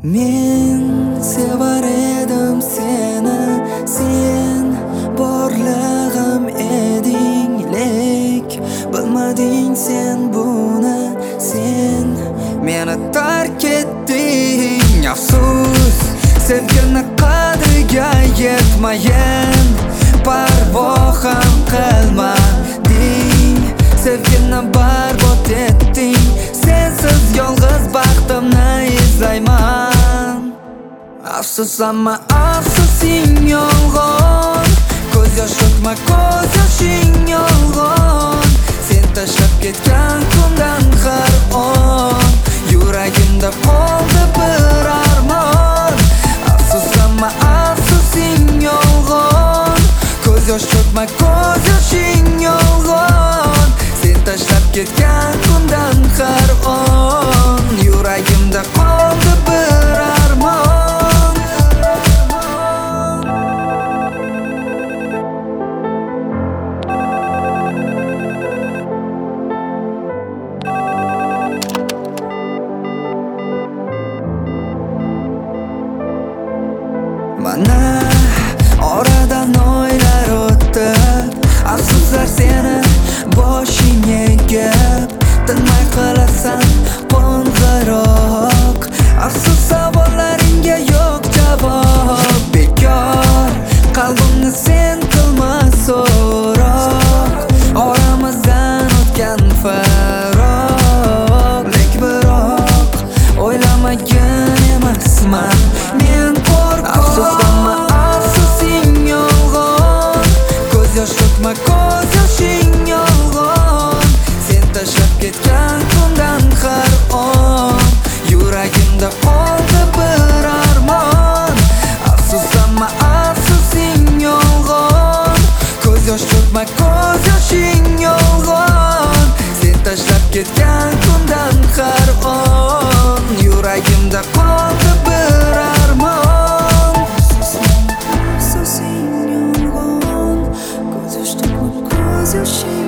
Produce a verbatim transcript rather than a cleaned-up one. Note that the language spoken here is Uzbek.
Men sevar edim seni, sen borlig'im eding, lek bilmading sen buni, sen meni tark etding. Afsus, sevgini qadriga yetmagan, parvo ham qilmading, sevgini barbod etding. Sensiz yolg'iz baxtimni izlayman. Afsus, ammo afsusing yolg'on, ko'z yosh to'kma, ko'z yoshing yolg'on. Sen tashlab ketgan kundan har on yuragimda qoldi bir armon. Afsus, ammo afsusing yolg'on, ko'z yosh to'kma, ko'z yoshing yolg'on. Sen tashlab ketgan kundan har on yuragimda qoldi bir armon. Mana oradan oylar o'tdi, afsuslar seni boshing egib, tinmay qilasan qo'ng'iroq. Afsus, savollaringga yo'q javob, bekor qalbimni sen qilma so'roq. Oramizdan o'tgan faroq, lek biroq o'ylamagan emasman men qo'rqoq. Afsus, ammo afsusing yolg'on, ko'z yosh to'kma, ko'z yoshing yolg'on. Sen tashlab ketgan kundan har on yuragimda qoldi bir armon. Afsus, ammo afsusing yolg'on, ko'z yosh to'kma, ko'z yoshing yolg'on. Sen tashlab ketgan kundan har on yuragimda qoldi bir armon. Afsusing yolg'on, ko'z yosh to'kma, ko'z yoshing